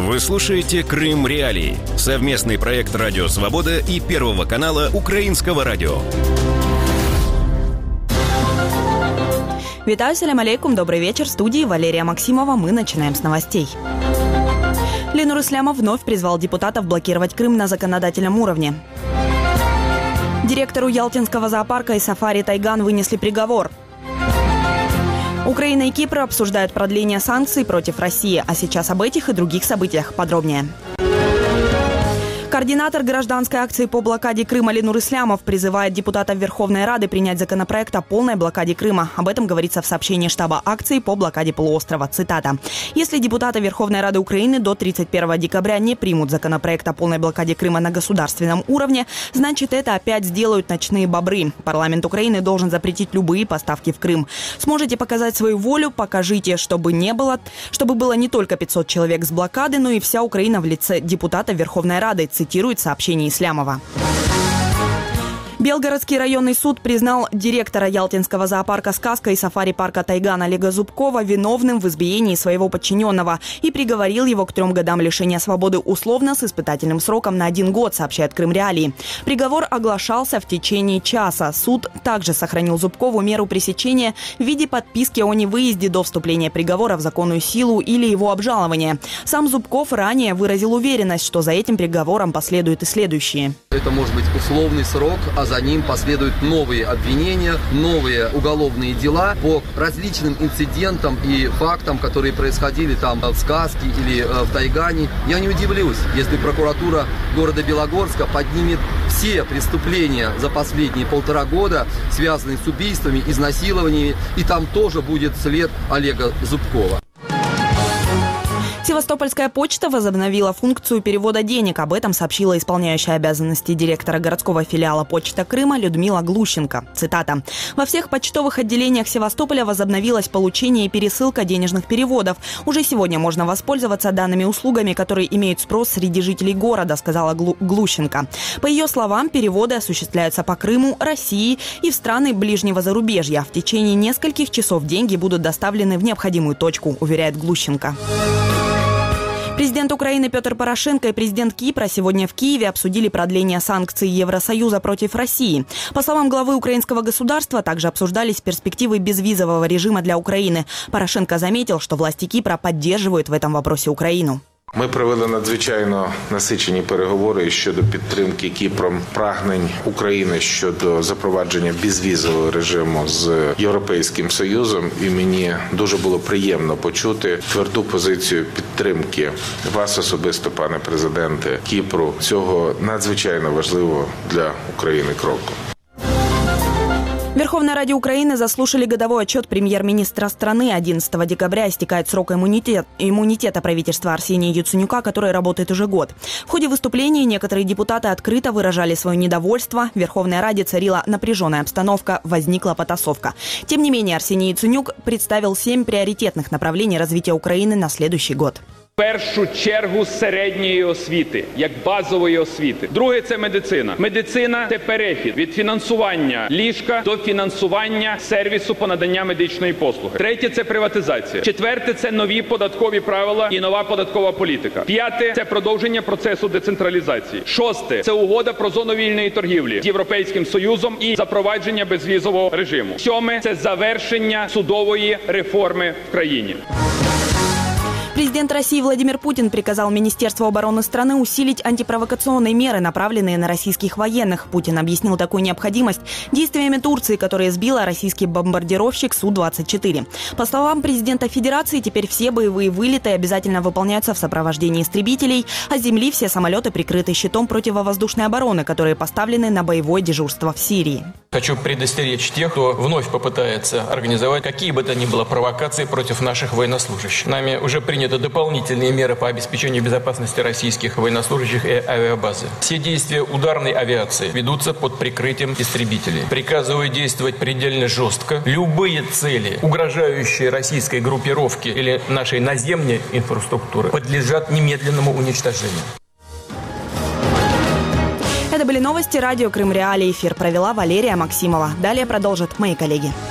Вы слушаете «Крым Реалии» – совместный проект «Радио Свобода» и Первого канала Украинского радио. Витаю, салям алейкум, добрый вечер. В студии Валерия Максимова. Мы начинаем с новостей. Ленур Ислямов вновь призвал депутатов блокировать Крым на законодательном уровне. Директору Ялтинского зоопарка и сафари «Тайган» вынесли приговор. Украина и Кипр обсуждают продление санкций против России. А сейчас об этих и других событиях подробнее. Координатор гражданской акции по блокаде Крыма Ленур Ислямов призывает депутатов Верховной Рады принять законопроект о полной блокаде Крыма. Об этом говорится в сообщении штаба акции по блокаде полуострова. Цитата. «Если депутаты Верховной Рады Украины до 31 декабря не примут законопроект о полной блокаде Крыма на государственном уровне, значит, это опять сделают ночные бобры. Парламент Украины должен запретить любые поставки в Крым. Сможете показать свою волю, покажите, чтобы было не только 500 человек с блокады, но и вся Украина в лице депутата Верховной Рады», цитирует сообщение Ислямова. Белгородский районный суд признал директора Ялтинского зоопарка «Сказка» и сафари-парка «Тайган» Олега Зубкова виновным в избиении своего подчиненного и приговорил его к 3 годам лишения свободы условно с испытательным сроком на 1 год, сообщает Крым Реалии. Приговор оглашался в течение часа. Суд также сохранил Зубкову меру пресечения в виде подписки о невыезде до вступления приговора в законную силу или его обжалования. Сам Зубков ранее выразил уверенность, что за этим приговором последуют и следующие. Это может быть условный срок, а за ним последуют новые обвинения, новые уголовные дела по различным инцидентам и фактам, которые происходили там в Сказке или в Тайгане. Я не удивлюсь, если прокуратура города Белогорска поднимет все преступления за последние 1,5 года, связанные с убийствами, изнасилованиями, и там тоже будет след Олега Зубкова. Севастопольская почта возобновила функцию перевода денег. Об этом сообщила исполняющая обязанности директора городского филиала «Почта Крыма» Людмила Глущенко. Цитата. «Во всех почтовых отделениях Севастополя возобновилось получение и пересылка денежных переводов. Уже сегодня можно воспользоваться данными услугами, которые имеют спрос среди жителей города», сказала Глущенко. По ее словам, переводы осуществляются по Крыму, России и в страны ближнего зарубежья. В течение нескольких часов деньги будут доставлены в необходимую точку, уверяет Глущенко. Президент Украины Петр Порошенко и президент Кипра сегодня в Киеве обсудили продление санкций Евросоюза против России. По словам главы украинского государства, также обсуждались перспективы безвизового режима для Украины. Порошенко заметил, что власти Кипра поддерживают в этом вопросе Украину. Ми провели надзвичайно насичені переговори щодо підтримки Кіпром прагнень України щодо запровадження безвізового режиму з Європейським Союзом. І мені дуже було приємно почути тверду позицію підтримки вас особисто, пане президенте, Кіпру, цього надзвичайно важливого для України кроку. В Верховной Раде Украины заслушали годовой отчет премьер-министра страны. 11 декабря истекает срок иммунитета правительства Арсения Яценюка, который работает уже год. В ходе выступлений некоторые депутаты открыто выражали свое недовольство. В Верховной Раде царила напряженная обстановка, возникла потасовка. Тем не менее, Арсений Яценюк представил 7 приоритетных направлений развития Украины на следующий год. В першу чергу середньої освіти, як базової освіти. Друге – це медицина. Медицина – це перехід від фінансування ліжка до фінансування сервісу по надання медичної послуги. Третє – це приватизація. Четверте – це нові податкові правила і нова податкова політика. П'яте – це продовження процесу децентралізації. Шосте – це угода про зону вільної торгівлі з Європейським Союзом і запровадження безвізового режиму. Сьоме – це завершення судової реформи в країні. Президент России Владимир Путин приказал Министерству обороны страны усилить антипровокационные меры, направленные на российских военных. Путин объяснил такую необходимость действиями Турции, которая сбила российский бомбардировщик Су-24. По словам президента Федерации, теперь все боевые вылеты обязательно выполняются в сопровождении истребителей, а с земли все самолеты прикрыты щитом противовоздушной обороны, которые поставлены на боевое дежурство в Сирии. Хочу предостеречь тех, кто вновь попытается организовать какие бы то ни было провокации против наших военнослужащих. Нами уже приняты дополнительные меры по обеспечению безопасности российских военнослужащих и авиабазы. Все действия ударной авиации ведутся под прикрытием истребителей. Приказываю действовать предельно жестко. Любые цели, угрожающие российской группировке или нашей наземной инфраструктуре, подлежат немедленному уничтожению. Это были новости радио «Крым Реалии». Эфир провела Валерия Максимова. Далее продолжат мои коллеги.